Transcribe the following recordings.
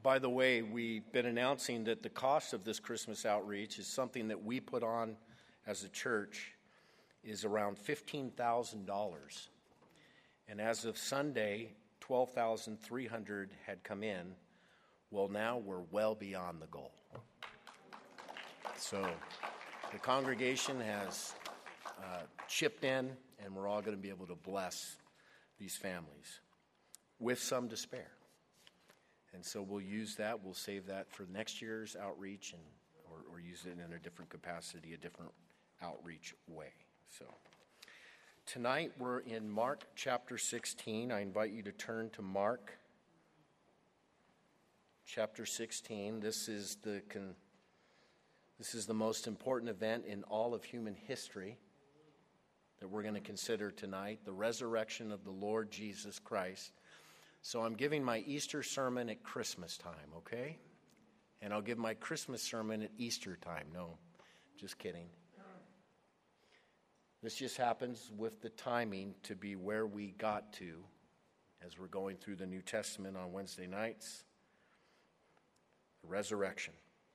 By the way, we've been announcing that the cost of this Christmas outreach is something that we put on as a church is around $15,000. And as of Sunday, 12,300 had come in. Well, now we're well beyond the goal. So the congregation has chipped in, and we're all going to be able to bless these families with some to spare. And so we'll use that. We'll save that for next year's outreach or use it in a different capacity, a different outreach way. So tonight we're in Mark chapter 16. I invite you to turn to Mark chapter 16. This is the most important event in all of human history that we're going to consider tonight, the resurrection of the Lord Jesus Christ. So I'm giving my Easter sermon at Christmas time, okay? And I'll give my Christmas sermon at Easter time. No, just kidding. This just happens with the timing to be where we got to as we're going through the New Testament on Wednesday nights. The resurrection.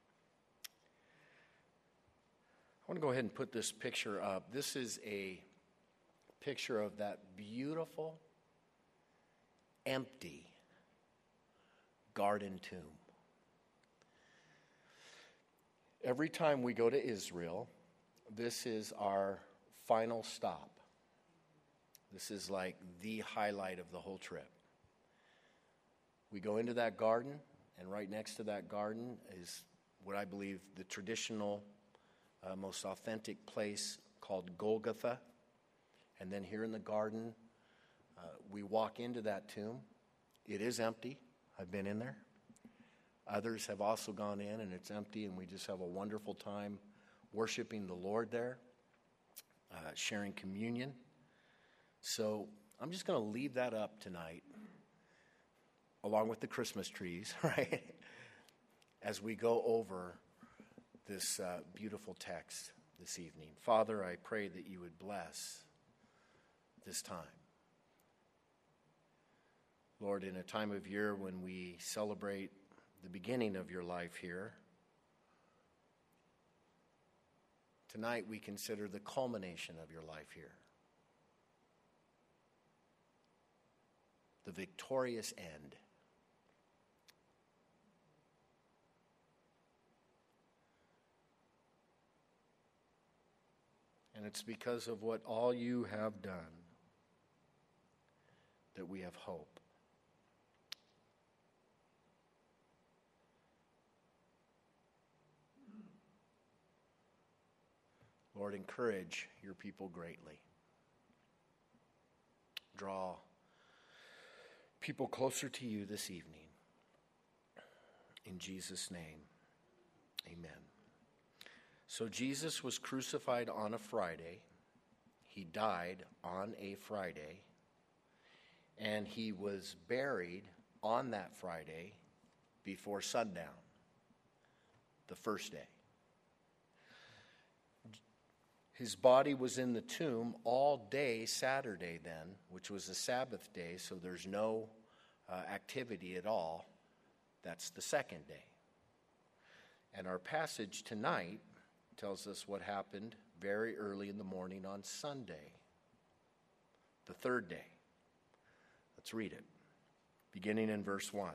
I want to go ahead and put this picture up. This is a picture of that beautiful, empty garden tomb. Every time we go to Israel, this is our final stop. This is like the highlight of the whole trip. We go into that garden, and right next to that garden is what I believe the traditional, most authentic place called Golgotha. And then here in the garden, we walk into that tomb. It is empty. I've been in there. Others have also gone in, and it's empty, and we just have a wonderful time worshiping the Lord there, sharing communion. So I'm just going to leave that up tonight, along with the Christmas trees, right, as we go over this beautiful text this evening. Father, I pray that you would bless this time. Lord, in a time of year when we celebrate the beginning of your life here, tonight we consider the culmination of your life here. The victorious end. And it's because of what all you have done that we have hope. Lord, encourage your people greatly. Draw people closer to you this evening. In Jesus' name, amen. So Jesus was crucified on a Friday. He died on a Friday. And he was buried on that Friday before sundown, the first day. His body was in the tomb all day Saturday then, which was a Sabbath day, so there's no activity at all. That's the second day. And our passage tonight tells us what happened very early in the morning on Sunday, the third day. Let's read it, beginning in verse 1.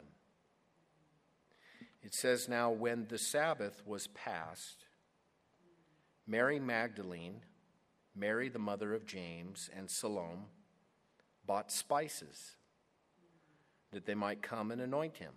It says, "Now when the Sabbath was past, Mary Magdalene, Mary the mother of James, and Salome bought spices that they might come and anoint him.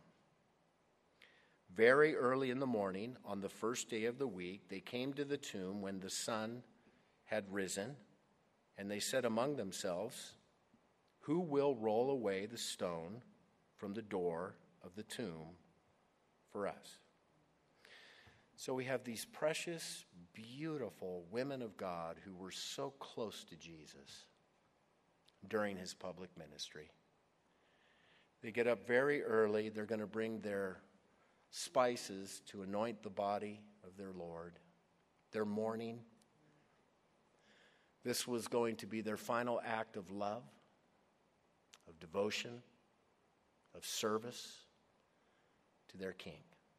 Very early in the morning, on the first day of the week, they came to the tomb when the sun had risen, and they said among themselves, 'Who will roll away the stone from the door of the tomb for us?'" So we have these precious, beautiful women of God who were so close to Jesus during his public ministry. They get up very early. They're going to bring their spices to anoint the body of their Lord. They're mourning. This was going to be their final act of love, of devotion, of service to their king.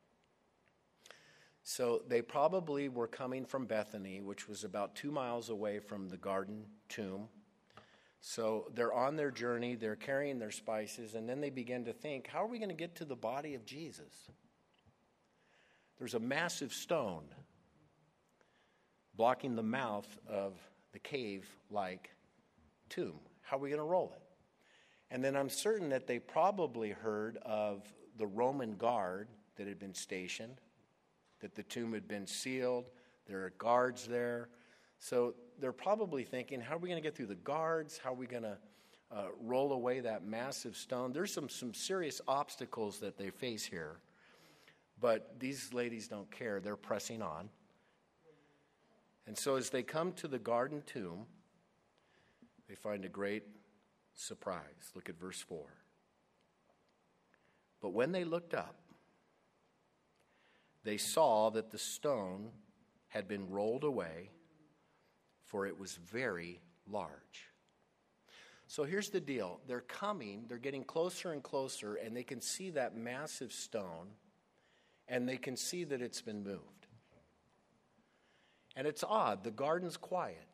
So they probably were coming from Bethany, which was about 2 miles away from the garden tomb. So they're on their journey, they're carrying their spices, and then they begin to think, how are we going to get to the body of Jesus? There's a massive stone blocking the mouth of the cave-like tomb. How are we going to roll it? And then I'm certain that they probably heard of the Roman guard that had been stationed, that the tomb had been sealed, there are guards there. So they're probably thinking, how are we going to get through the guards? How are we going to roll away that massive stone? There's some serious obstacles that they face here. But these ladies don't care. They're pressing on. And so as they come to the garden tomb, they find a great surprise. Look at verse 4. But when they looked up, they saw that the stone had been rolled away, for it was very large. So here's the deal. They're coming, they're getting closer and closer, and they can see that massive stone, and they can see that it's been moved. And it's odd, the garden's quiet.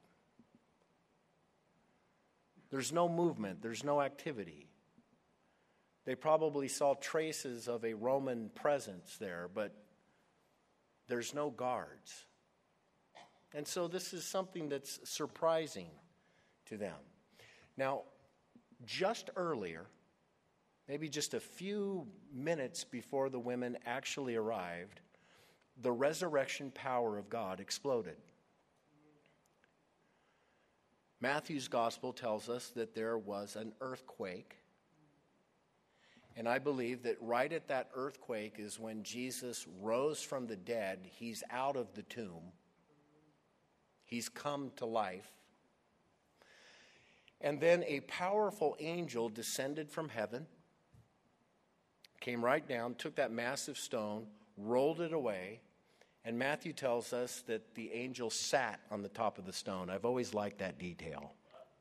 There's no movement, there's no activity. They probably saw traces of a Roman presence there, but there's no guards. And so this is something that's surprising to them. Now, just earlier, maybe just a few minutes before the women actually arrived, the resurrection power of God exploded. Matthew's gospel tells us that there was an earthquake. And I believe that right at that earthquake is when Jesus rose from the dead. He's out of the tomb. He's come to life. And then a powerful angel descended from heaven, came right down, took that massive stone, rolled it away, and Matthew tells us that the angel sat on the top of the stone. I've always liked that detail.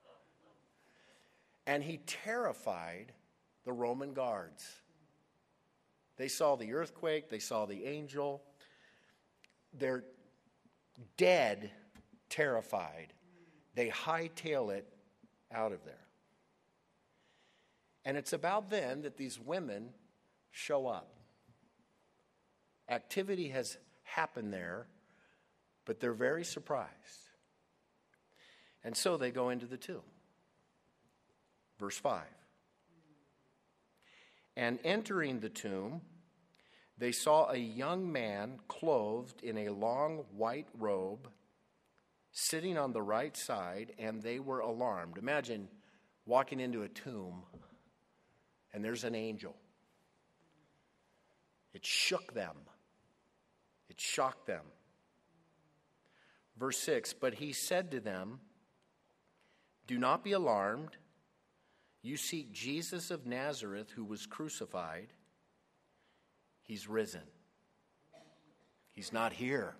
And he terrified the Roman guards. They saw the earthquake, they saw the angel. They're dead terrified. They hightail it out of there. And it's about then that these women show up. Activity has happened there, but they're very surprised. And so they go into the tomb. Verse 5. And entering the tomb, they saw a young man clothed in a long white robe, sitting on the right side, and they were alarmed. Imagine walking into a tomb, and there's an angel. It shook them. It shocked them. Verse 6, but he said to them, do not be alarmed. You seek Jesus of Nazareth, who was crucified. He's risen. He's not here.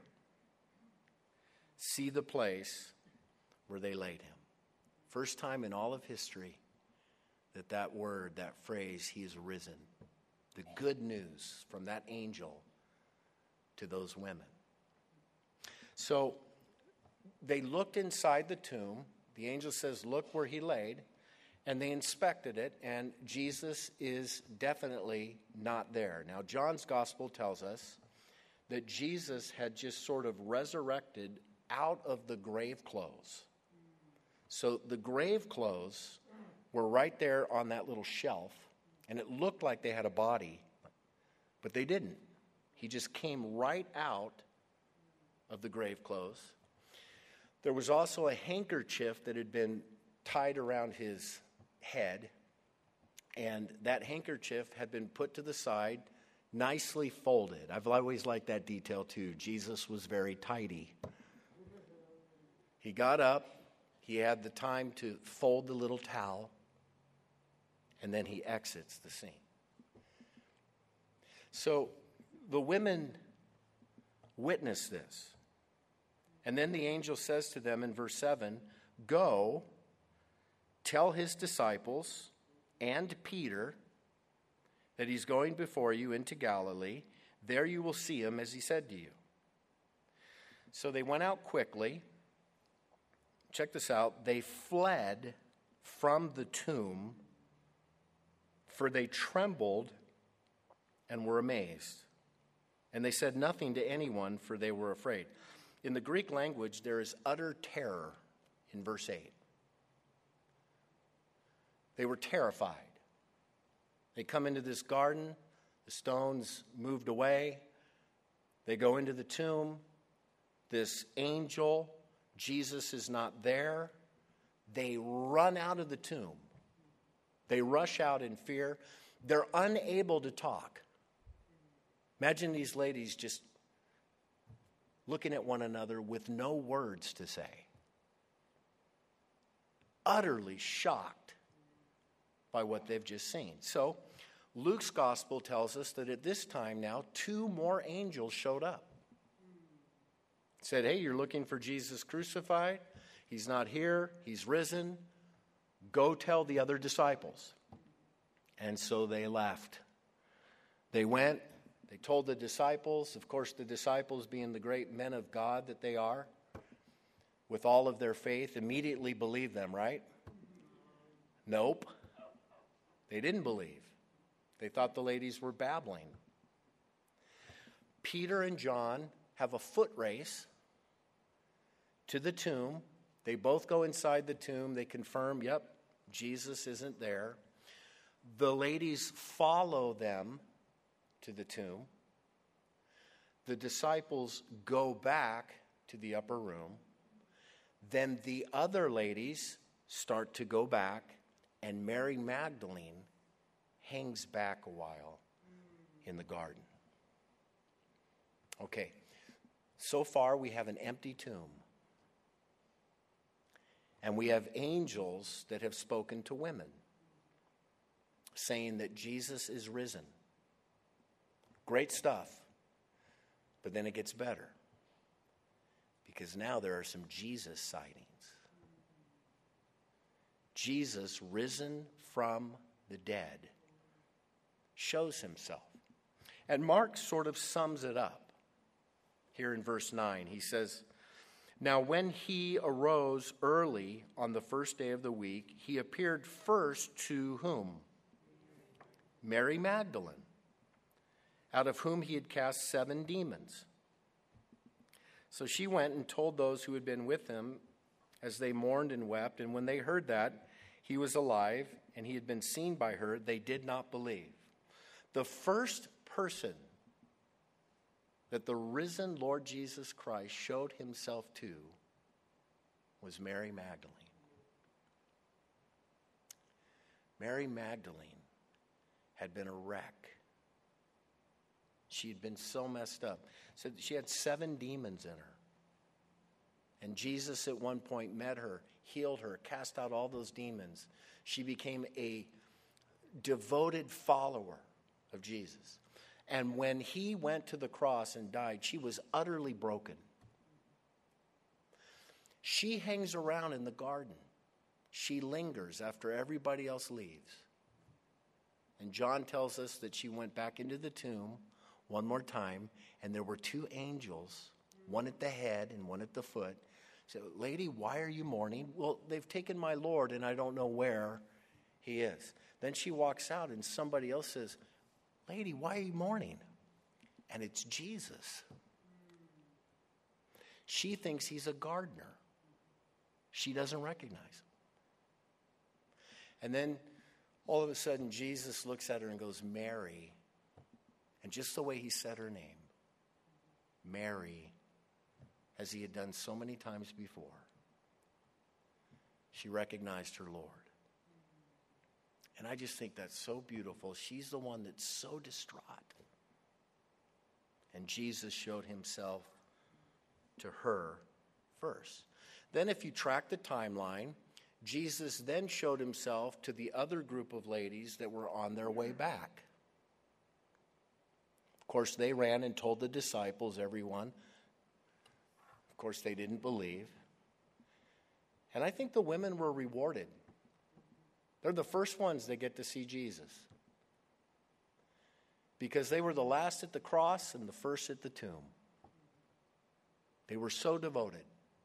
See the place where they laid him. First time in all of history that word, that phrase, he is risen. The good news from that angel to those women. So they looked inside the tomb. The angel says, look where he laid. And they inspected it, and Jesus is definitely not there. Now, John's gospel tells us that Jesus had just sort of resurrected out of the grave clothes. So the grave clothes were right there on that little shelf, and it looked like they had a body, but they didn't. He just came right out of the grave clothes. There was also a handkerchief that had been tied around his head, and that handkerchief had been put to the side, nicely folded. I've always liked that detail too. Jesus was very tidy. He got up, he had the time to fold the little towel, and then he exits the scene. So the women witness this. And then the angel says to them in verse 7, go, tell his disciples and Peter that he's going before you into Galilee. There you will see him, as he said to you." So they went out quickly. Check this out. They fled from the tomb, for they trembled and were amazed. And they said nothing to anyone, for they were afraid. In the Greek language, there is utter terror in verse 8. They were terrified. They come into this garden. The stones moved away. They go into the tomb. This angel, Jesus, is not there. They run out of the tomb. They rush out in fear. They're unable to talk. Imagine these ladies just looking at one another with no words to say. Utterly shocked by what they've just seen. So, Luke's gospel tells us that at this time now, 2 more angels showed up. Said, "Hey, you're looking for Jesus crucified? He's not here. He's risen. Go tell the other disciples." And so they left. They went. They told the disciples. Of course, the disciples, being the great men of God that they are, with all of their faith, immediately believed them, right? Nope. They didn't believe. They thought the ladies were babbling. Peter and John have a foot race to the tomb. They both go inside the tomb. They confirm, yep, Jesus isn't there. The ladies follow them to the tomb. The disciples go back to the upper room. Then the other ladies start to go back, and Mary Magdalene hangs back a while in the garden. Okay, so far we have an empty tomb. And we have angels that have spoken to women, saying that Jesus is risen. Great stuff. But then it gets better. Because now there are some Jesus sightings. Jesus, risen from the dead, shows himself. And Mark sort of sums it up here in verse 9. He says, "Now when he arose early on the first day of the week, he appeared first to whom? Mary Magdalene, out of whom he had cast 7 demons. So she went and told those who had been with him as they mourned and wept. And when they heard that he was alive and he had been seen by her, they did not believe." The first person that the risen Lord Jesus Christ showed himself to was Mary Magdalene. Mary Magdalene had been a wreck. She had been so messed up. So she had 7 demons in her. And Jesus at one point met her, healed her, cast out all those demons. She became a devoted follower of Jesus. And when he went to the cross and died, she was utterly broken. She hangs around in the garden. She lingers after everybody else leaves. And John tells us that she went back into the tomb one more time, and there were 2 angels, one at the head and one at the foot. So, "Lady, why are you mourning?" "Well, they've taken my Lord, and I don't know where he is." Then she walks out, and somebody else says, "Lady, why are you mourning?" And it's Jesus. She thinks he's a gardener. She doesn't recognize him. And then all of a sudden, Jesus looks at her and goes, "Mary." And just the way he said her name, Mary, as he had done so many times before, she recognized her Lord. And I just think that's so beautiful. She's the one that's so distraught. And Jesus showed himself to her first. Then if you track the timeline, Jesus then showed himself to the other group of ladies that were on their way back. Of course, they ran and told the disciples, everyone. Of course, they didn't believe. And I think the women were rewarded. They're the first ones that get to see Jesus. because they were the last at the cross and the first at the tomb. They were so devoted.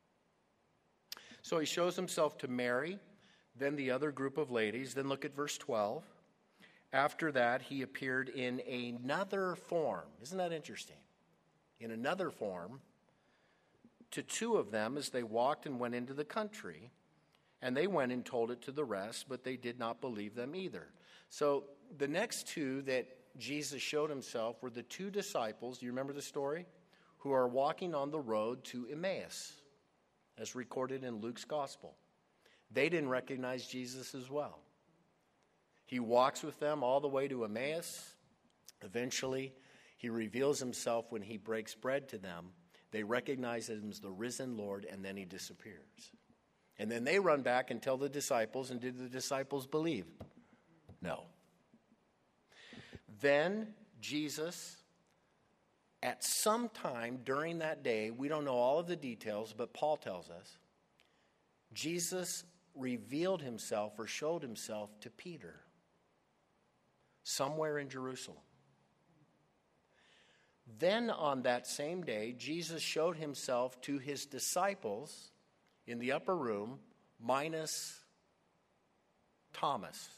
So he shows himself to Mary, then the other group of ladies. Then look at verse 12. After that, he appeared in another form. Isn't that interesting? In another form to two of them as they walked and went into the country. And they went and told it to the rest, but they did not believe them either. So the next two that Jesus showed himself were the two disciples, do you remember the story? Who are walking on the road to Emmaus, as recorded in Luke's gospel. They didn't recognize Jesus as well. He walks with them all the way to Emmaus. Eventually, he reveals himself when he breaks bread to them. They recognize him as the risen Lord, and then he disappears. And then they run back and tell the disciples, and did the disciples believe? No. Then Jesus, at some time during that day, we don't know all of the details, but Paul tells us, Jesus revealed himself or showed himself to Peter somewhere in Jerusalem. Then on that same day, Jesus showed himself to his disciples in the upper room, minus Thomas.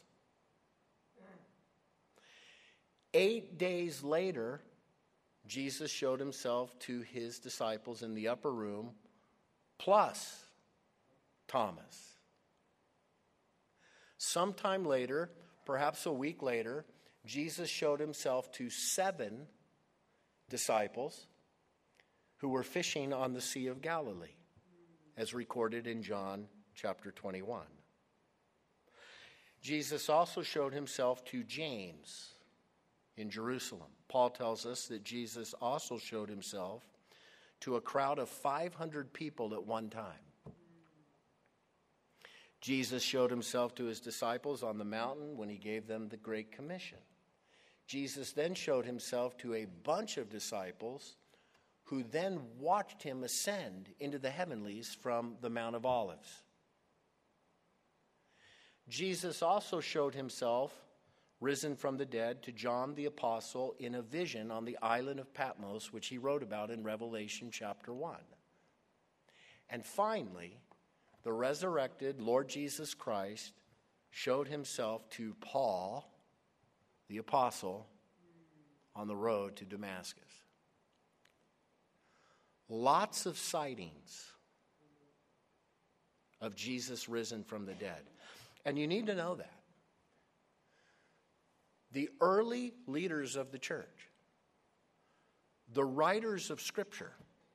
8 days later, Jesus showed himself to his disciples in the upper room, plus Thomas. Sometime later, perhaps a week later, Jesus showed himself to 7 disciples who were fishing on the Sea of Galilee, as recorded in John chapter 21. Jesus also showed himself to James in Jerusalem. Paul tells us that Jesus also showed himself to a crowd of 500 people at one time. Jesus showed himself to his disciples on the mountain when he gave them the Great Commission. Jesus then showed himself to a bunch of disciples who then watched him ascend into the heavenlies from the Mount of Olives. Jesus also showed himself risen from the dead to John the Apostle in a vision on the island of Patmos, which he wrote about in Revelation chapter 1. And finally, the resurrected Lord Jesus Christ showed himself to Paul, the apostle, on the road to Damascus. Lots of sightings of Jesus risen from the dead. And you need to know that. The early leaders of the church, the writers of Scripture,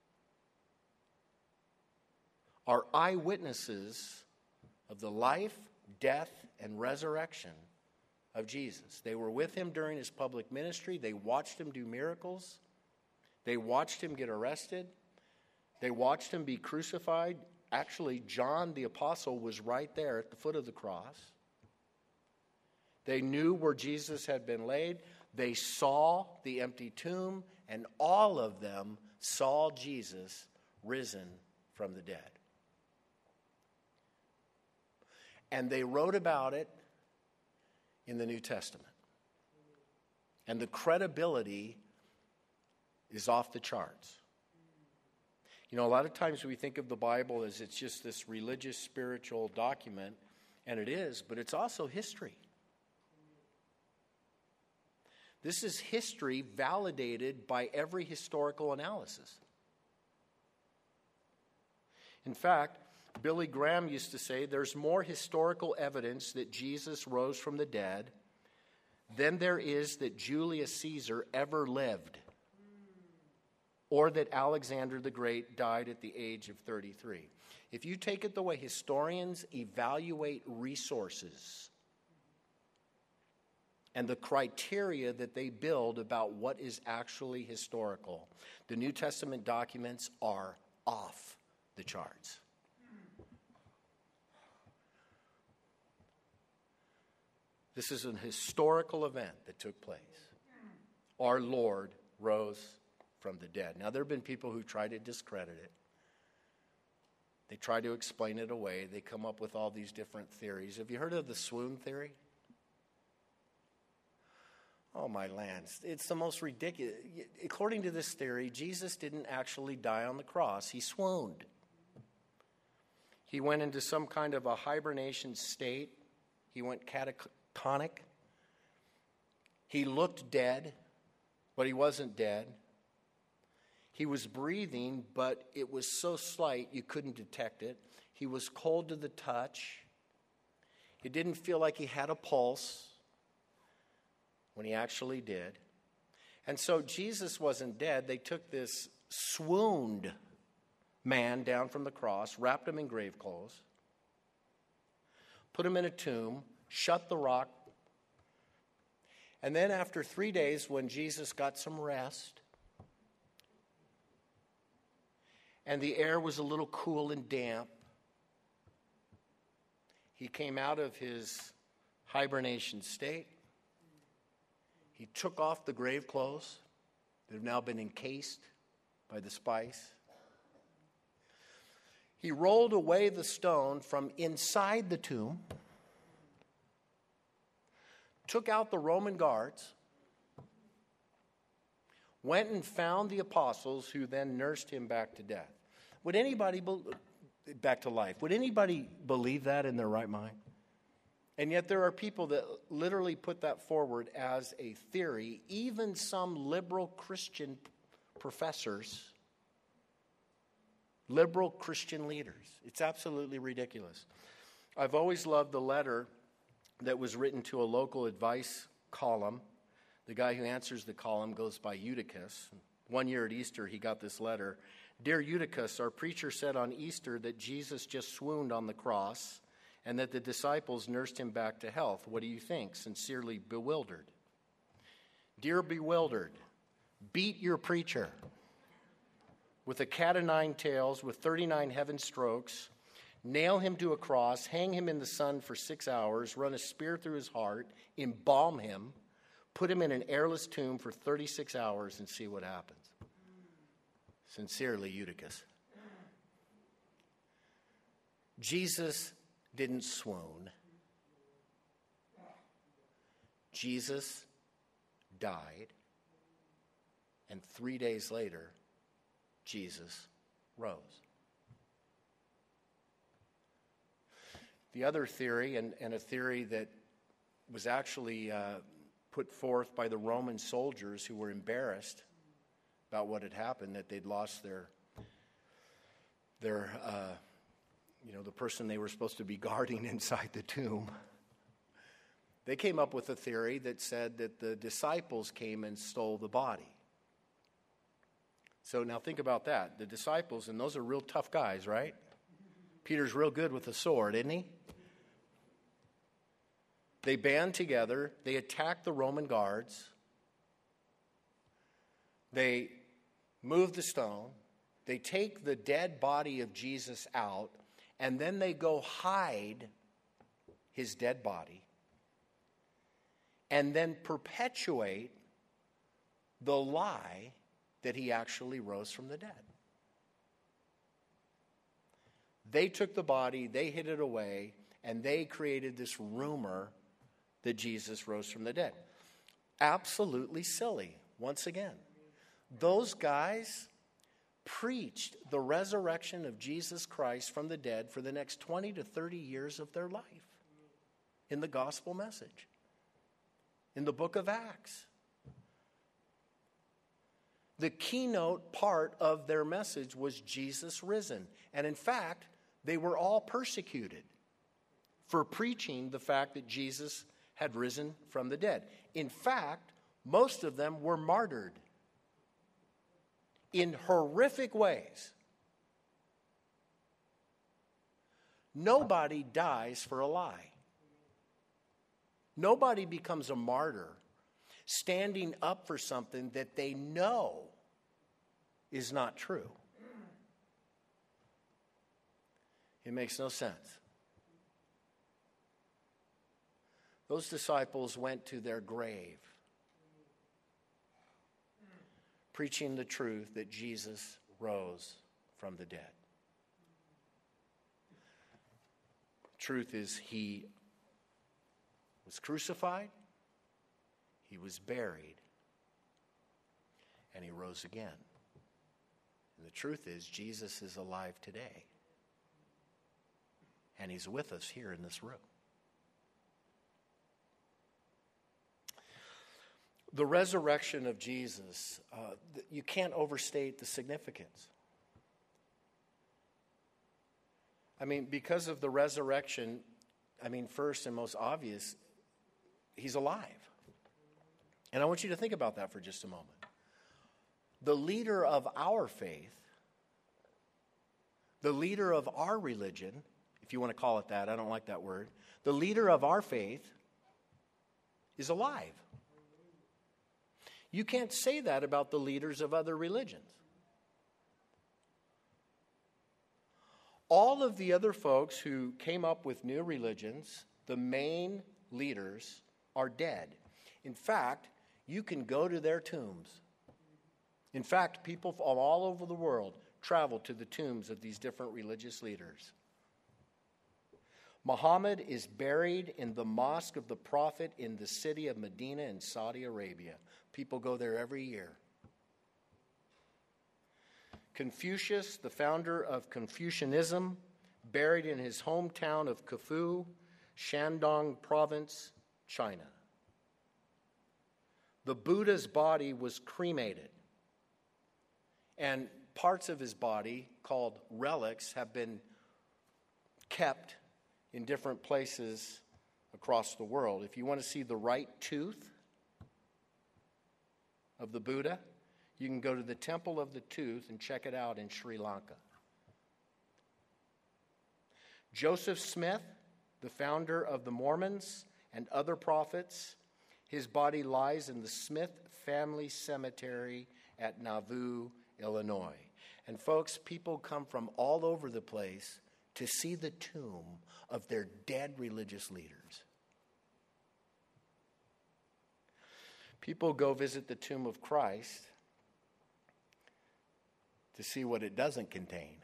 are eyewitnesses of the life, death, and resurrection of Jesus. They were with him during his public ministry. They watched him do miracles. They watched him get arrested. They watched him be crucified. Actually, John the Apostle was right there at the foot of the cross. They knew where Jesus had been laid. They saw the empty tomb, and all of them saw Jesus risen from the dead. And they wrote about it in the New Testament. And the credibility is off the charts. You know, a lot of times we think of the Bible as it's just this religious, spiritual document, and it is, but it's also history. This is history validated by every historical analysis. In fact, Billy Graham used to say there's more historical evidence that Jesus rose from the dead than there is that Julius Caesar ever lived, or that Alexander the Great died at the age of 33. If you take it the way historians evaluate resources and the criteria that they build about what is actually historical, the New Testament documents are off the charts. This is an historical event that took place. Our Lord rose from the dead. Now, there have been people who try to discredit it. They try to explain it away. They come up with all these different theories. Have you heard of the swoon theory? Oh, my lands. It's the most ridiculous. According to this theory, Jesus didn't actually die on the cross. He swooned. He went into some kind of a hibernation state. He went catatonic. He looked dead, but he wasn't dead. He was breathing, but it was so slight you couldn't detect it. He was cold to the touch. It didn't feel like he had a pulse when he actually did. And so Jesus wasn't dead. They took this swooned man down from the cross, wrapped him in grave clothes, put him in a tomb, shut the rock. And then after 3 days, when Jesus got some rest, and the air was a little cool and damp, he came out of his hibernation state. He took off the grave clothes that have now been encased by the spice. He rolled away the stone from inside the tomb, took out the Roman guards, went and found the apostles, who then nursed him back to death. Would anybody back to life? Would anybody believe that in their right mind? And yet there are people that literally put that forward as a theory. Even some liberal Christian professors, liberal Christian leaders. It's absolutely ridiculous. I've always loved the letter that was written to a local advice column. The guy who answers the column goes by Eutychus. One year at Easter, he got this letter. Dear Eutychus, our preacher said on Easter that Jesus just swooned on the cross and that the disciples nursed him back to health. What do you think? Sincerely, Bewildered. Dear Bewildered, beat your preacher with a cat o' nine tails, with 39 heaven strokes, nail him to a cross, hang him in the sun for 6 hours, run a spear through his heart, embalm him, put him in an airless tomb for 36 hours, and see what happens. Sincerely, Eutychus. Jesus didn't swoon. Jesus died, and 3 days later, Jesus rose. The other theory, and a theory that was actually put forth by the Roman soldiers who were embarrassed about what had happened, that they'd lost the person they were supposed to be guarding inside the tomb. They came up with a theory that said that the disciples came and stole the body. So now think about that. The disciples, and those are real tough guys, right? Peter's real good with a sword, isn't he? They band together. They attack the Roman guards. They move the stone. They take the dead body of Jesus out, and then they go hide his dead body and then perpetuate the lie that he actually rose from the dead. They took the body, they hid it away, and they created this rumor that Jesus rose from the dead. Absolutely silly, once again. Those guys preached the resurrection of Jesus Christ from the dead for the next 20 to 30 years of their life in the gospel message, in the book of Acts. The keynote part of their message was Jesus risen. And in fact, they were all persecuted for preaching the fact that Jesus had risen from the dead. In fact, most of them were martyred in horrific ways. Nobody dies for a lie. Nobody becomes a martyr standing up for something that they know is not true. It makes no sense. Those disciples went to their grave preaching the truth that Jesus rose from the dead. Truth is, he was crucified, He was buried. And he rose again. And the truth is, Jesus is alive today. And he's with us here in this room. The resurrection of Jesus, you can't overstate the significance. I mean, because of the resurrection, first and most obvious, he's alive. And I want you to think about that for just a moment. The leader of our faith, the leader of our religion, if you want to call it that, I don't like that word. The leader of our faith is alive. You can't say that about the leaders of other religions. All of the other folks who came up with new religions, the main leaders, are dead. In fact, you can go to their tombs. In fact, people from all over the world travel to the tombs of these different religious leaders. Muhammad is buried in the Mosque of the Prophet in the city of Medina in Saudi Arabia. People go there every year. Confucius, the founder of Confucianism, buried in his hometown of Khufu, Shandong Province, China. The Buddha's body was cremated, and parts of his body, called relics, have been kept in different places across the world. If you want to see the right tooth of the Buddha, you can go to the Temple of the Tooth and check it out in Sri Lanka. Joseph Smith, the founder of the Mormons and other prophets, his body lies in the Smith Family Cemetery at Nauvoo, Illinois. And folks, people come from all over the place to see the tomb of their dead religious leaders. People go visit the tomb of Christ to see what it doesn't contain.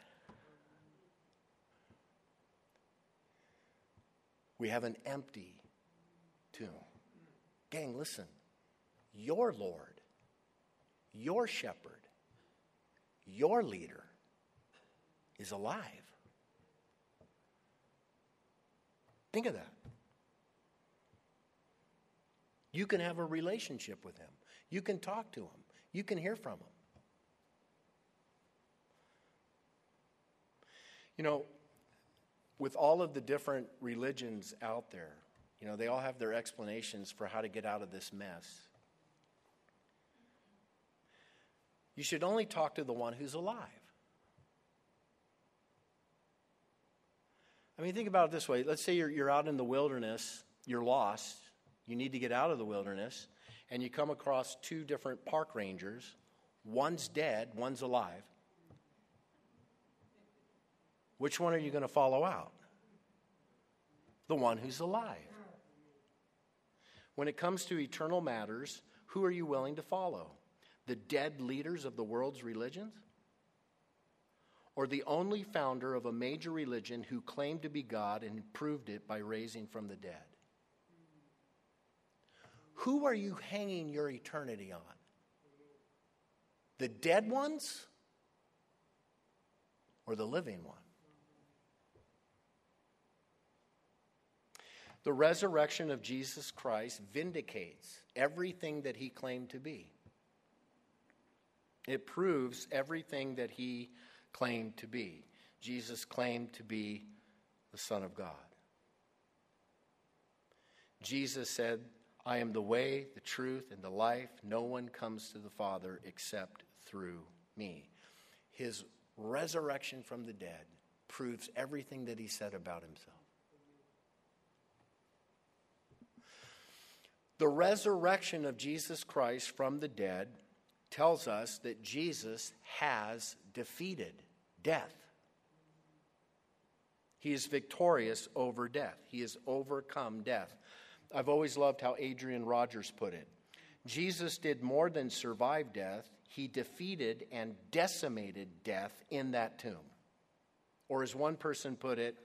We have an empty tomb. Gang, listen. Your Lord, your shepherd, your leader is alive. Think of that. You can have a relationship with him. You can talk to him. You can hear from him. You know, with all of the different religions out there, they all have their explanations for how to get out of this mess. You should only talk to the one who's alive. Think about it this way. Let's say you're out in the wilderness, you're lost, you need to get out of the wilderness, and you come across two different park rangers. One's dead, one's alive. Which one are you going to follow out? The one who's alive. When it comes to eternal matters, who are you willing to follow? The dead leaders of the world's religions? Or the only founder of a major religion who claimed to be God and proved it by raising from the dead? Who are you hanging your eternity on? The dead ones or the living one? The resurrection of Jesus Christ vindicates everything that he claimed to be. It proves everything that he claimed to be. Jesus claimed to be the Son of God. Jesus said, I am the way, the truth, and the life. No one comes to the Father except through me. His resurrection from the dead proves everything that he said about himself. The resurrection of Jesus Christ from the dead tells us that Jesus has defeated death. He is victorious over death. He has overcome death. I've always loved how Adrian Rogers put it. Jesus did more than survive death. He defeated and decimated death in that tomb. Or as one person put it,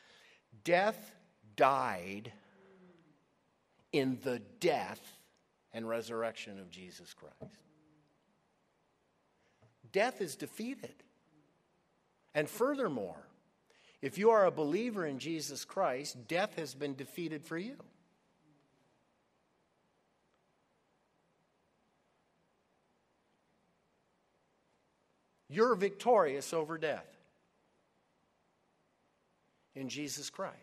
death died in the death and resurrection of Jesus Christ. Death is defeated. And furthermore, if you are a believer in Jesus Christ, death has been defeated for you. You're victorious over death in Jesus Christ.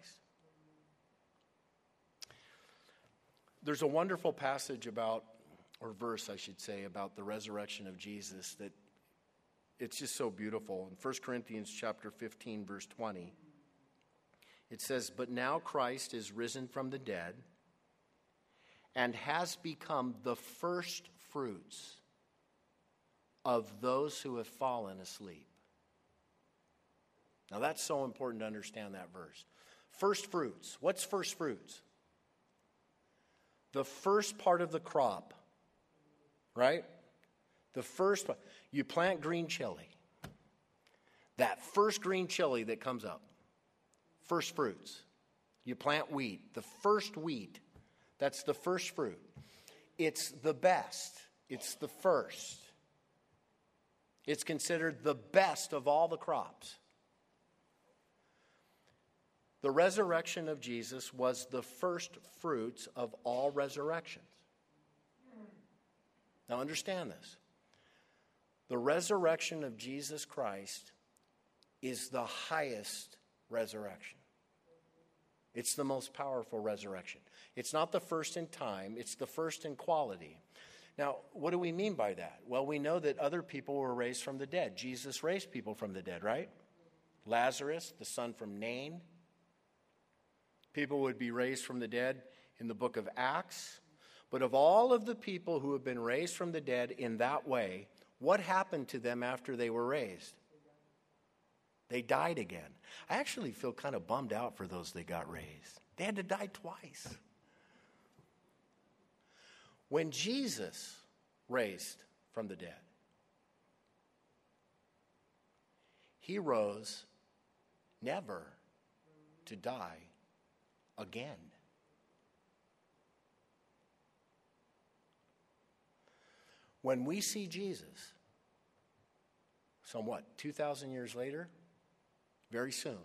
There's a wonderful passage about, or verse I should say, about the resurrection of Jesus that it's just so beautiful. In 1 Corinthians chapter 15, verse 20, it says, "But now Christ is risen from the dead and has become the first fruits of those who have fallen asleep." Now that's so important to understand that verse. First fruits. What's first fruits? The first part of the crop, right? The first, you plant green chili. That first green chili that comes up, first fruits. You plant wheat, the first wheat, that's the first fruit. It's the best. It's the first. It's considered the best of all the crops. The resurrection of Jesus was the first fruits of all resurrections. Now understand this. The resurrection of Jesus Christ is the highest resurrection. It's the most powerful resurrection. It's not the first in time, it's the first in quality. Now, what do we mean by that? Well, we know that other people were raised from the dead. Jesus raised people from the dead, right? Lazarus, the son from Nain. People would be raised from the dead in the book of Acts. But of all of the people who have been raised from the dead in that way, what happened to them after they were raised? They died again. I actually feel kind of bummed out for those that got raised. They had to die twice. When Jesus raised from the dead, he rose never to die again. When we see Jesus, somewhat 2,000 years later, very soon,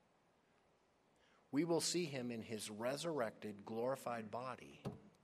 we will see him in his resurrected, glorified body.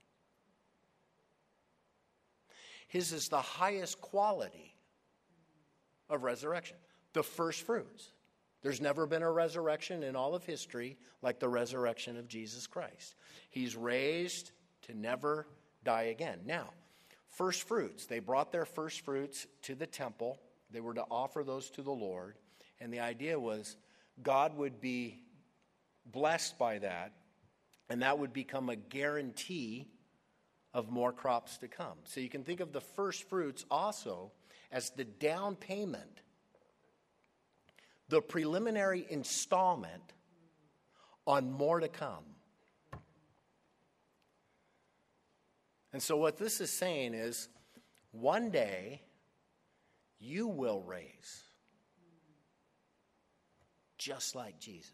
His is the highest quality of resurrection, the first fruits. There's never been a resurrection in all of history like the resurrection of Jesus Christ. He's raised to never die again. Now, first fruits. They brought their first fruits to the temple. They were to offer those to the Lord. And the idea was God would be blessed by that, and that would become a guarantee of more crops to come. So you can think of the first fruits also as the down payment, the preliminary installment on more to come. And so what this is saying is, one day you will raise just like Jesus.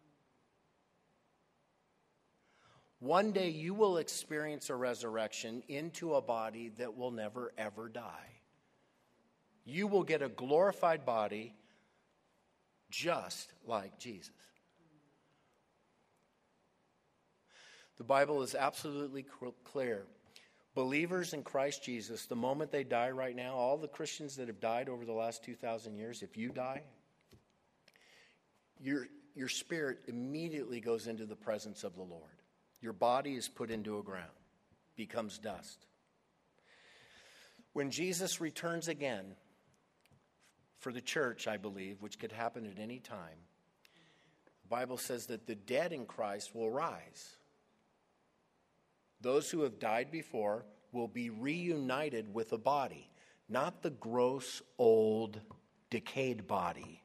One day you will experience a resurrection into a body that will never, ever die. You will get a glorified body just like Jesus. The Bible is absolutely clear. Believers in Christ Jesus, the moment they die right now, all the Christians that have died over the last 2,000 years, if you die, your spirit immediately goes into the presence of the Lord. Your body is put into a ground, becomes dust. When Jesus returns again for the church, I believe, which could happen at any time, the Bible says that the dead in Christ will rise. Those who have died before will be reunited with a body, not the gross, old, decayed body.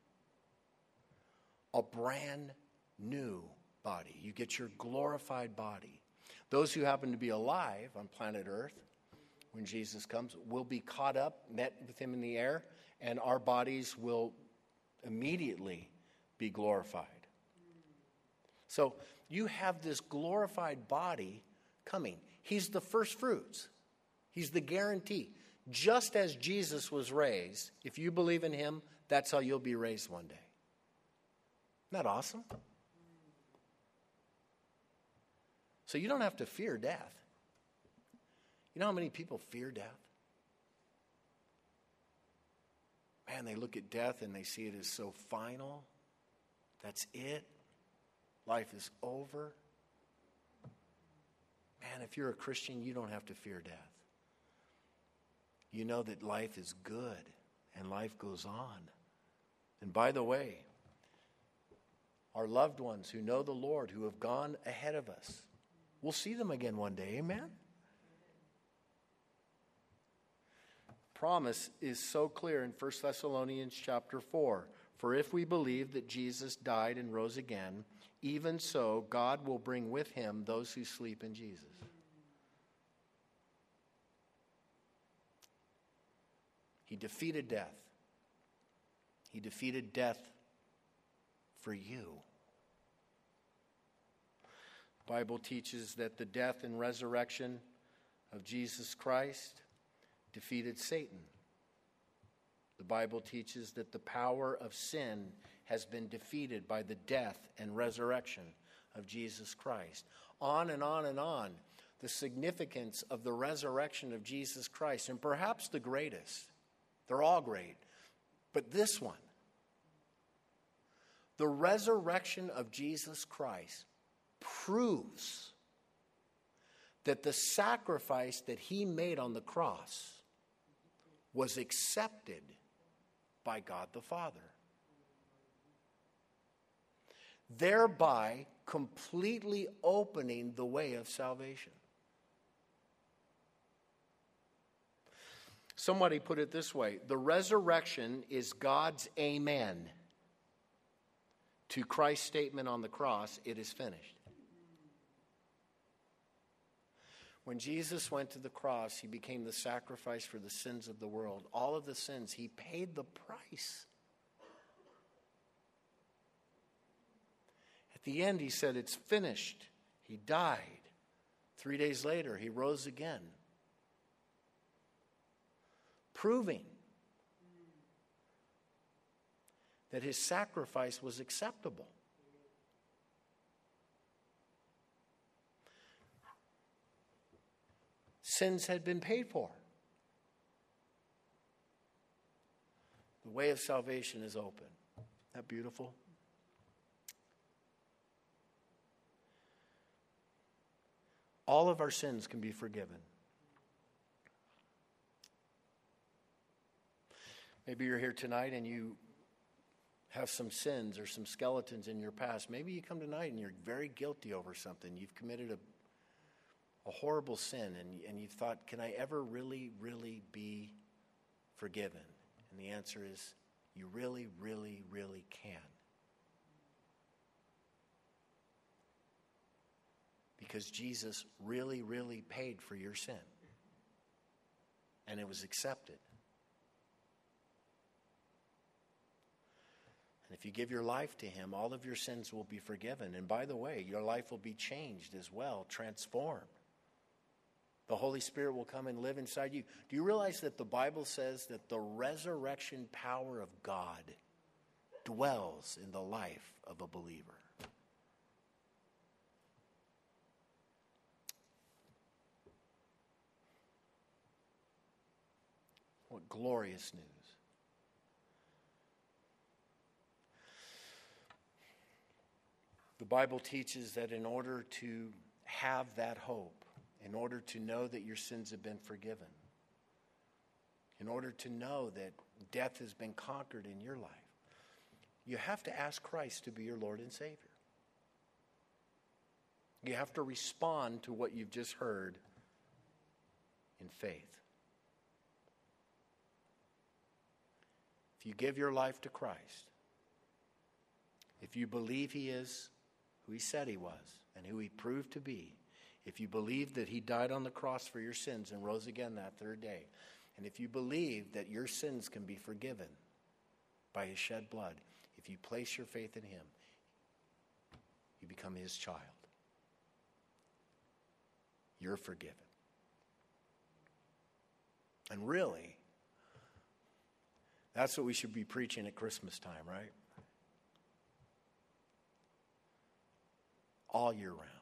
A brand new body. You get your glorified body. Those who happen to be alive on planet Earth when Jesus comes will be caught up, met with him in the air, and our bodies will immediately be glorified. So you have this glorified body coming. He's the first fruits. He's the guarantee. Just as Jesus was raised, if you believe in him, that's how you'll be raised one day. Isn't that awesome? So you don't have to fear death. You know how many people fear death? Man, they look at death and they see it as so final. That's it. Life is over. Man, if you're a Christian, you don't have to fear death. You know that life is good and life goes on. And by the way, our loved ones who know the Lord, who have gone ahead of us, we'll see them again one day. Amen? Promise is so clear in 1 Thessalonians chapter 4. For if we believe that Jesus died and rose again, even so God will bring with him those who sleep in Jesus. He defeated death. He defeated death for you. The Bible teaches that the death and resurrection of Jesus Christ defeated Satan. The Bible teaches that the power of sin has been defeated by the death and resurrection of Jesus Christ. On and on and on. The significance of the resurrection of Jesus Christ, and perhaps the greatest. They're all great. But this one, the resurrection of Jesus Christ, proves that the sacrifice that he made on the cross was accepted by God the Father, thereby completely opening the way of salvation. Somebody put it this way: the resurrection is God's amen to Christ's statement on the cross, "It is finished." When Jesus went to the cross, he became the sacrifice for the sins of the world. All of the sins, he paid the price. At the end, he said, "It's finished." He died. 3 days later, he rose again, proving that his sacrifice was acceptable. Sins had been paid for. The way of salvation is open. Isn't that beautiful? All of our sins can be forgiven. Maybe you're here tonight and you have some sins or some skeletons in your past. Maybe you come tonight and you're very guilty over something. You've committed a horrible sin, and you've thought, can I ever really, really be forgiven? And the answer is, you really, really, really can. Because Jesus really, really paid for your sin. And it was accepted. And if you give your life to him, all of your sins will be forgiven. And by the way, your life will be changed as well, transformed. The Holy Spirit will come and live inside you. Do you realize that the Bible says that the resurrection power of God dwells in the life of a believer? What glorious news. The Bible teaches that in order to have that hope, in order to know that your sins have been forgiven, in order to know that death has been conquered in your life, you have to ask Christ to be your Lord and Savior. You have to respond to what you've just heard in faith. If you give your life to Christ, if you believe he is who he said he was and who he proved to be, if you believe that he died on the cross for your sins and rose again that third day, and if you believe that your sins can be forgiven by his shed blood, if you place your faith in him, you become his child. you're forgiven. And really, that's what we should be preaching at Christmas time, right? All year round.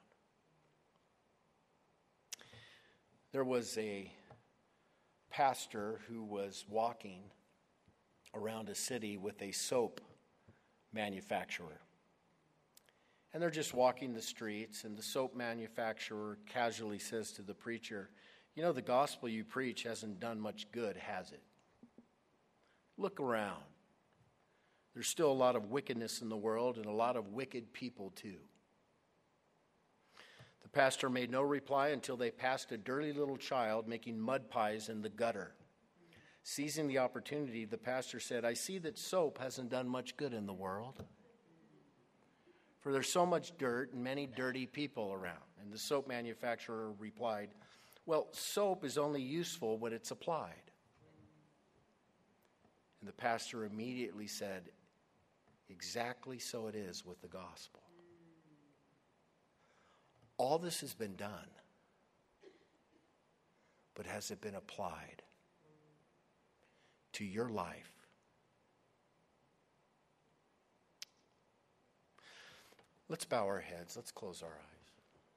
There was a pastor who was walking around a city with a soap manufacturer. And they're just walking the streets, and the soap manufacturer casually says to the preacher, "You know, the gospel you preach hasn't done much good, has it? Look around. There's still a lot of wickedness in the world and a lot of wicked people too." The pastor made no reply until they passed a dirty little child making mud pies in the gutter. Seizing the opportunity, the pastor said, "I see that soap hasn't done much good in the world. For there's so much dirt and many dirty people around." And the soap manufacturer replied, "Well, soap is only useful when it's applied." And the pastor immediately said, "Exactly so it is with the gospel. All this has been done, but has it been applied to your life?" Let's bow our heads. Let's close our eyes.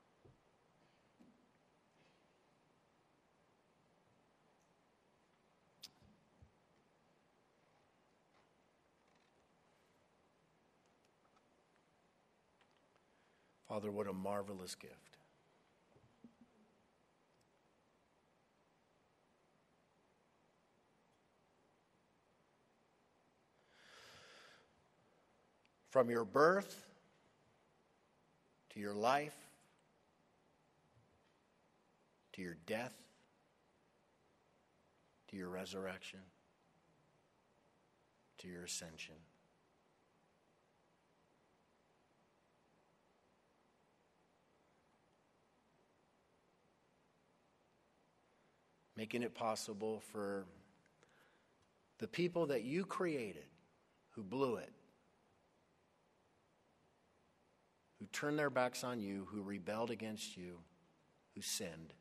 Father, what a marvelous gift. From your birth to your life, to your death, to your resurrection, to your ascension. Making it possible for the people that you created, who blew it, who turned their backs on you, who rebelled against you, who sinned.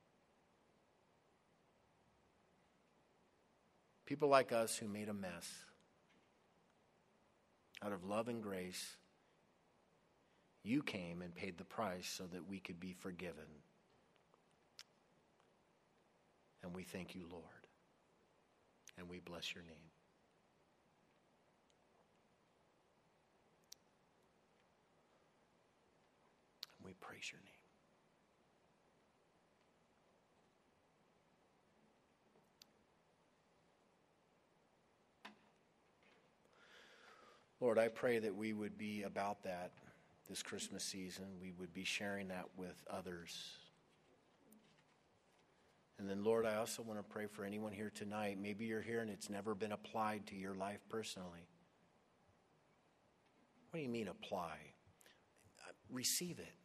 People like us who made a mess. Out of love and grace, you came and paid the price so that we could be forgiven. And we thank you, Lord. And we bless your name. We praise your name. Lord, I pray that we would be about that this Christmas season. We would be sharing that with others. And then, Lord, I also want to pray for anyone here tonight. Maybe you're here and it's never been applied to your life personally. What do you mean apply? Receive it.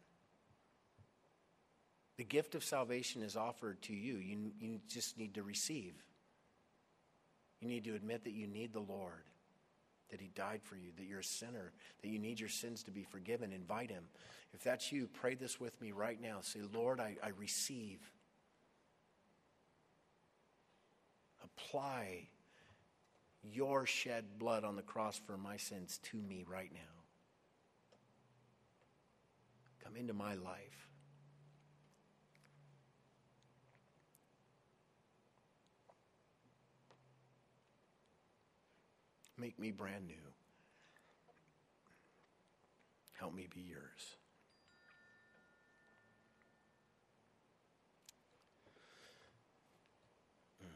The gift of salvation is offered to you. You just need to receive. You need to admit that you need the Lord, that he died for you, that you're a sinner, that you need your sins to be forgiven. Invite him. If that's you, pray this with me right now. Say, Lord, I receive. Apply your shed blood on the cross for my sins to me right now. Come into my life. Make me brand new. Help me be yours.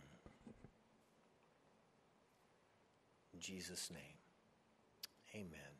In Jesus' name, amen.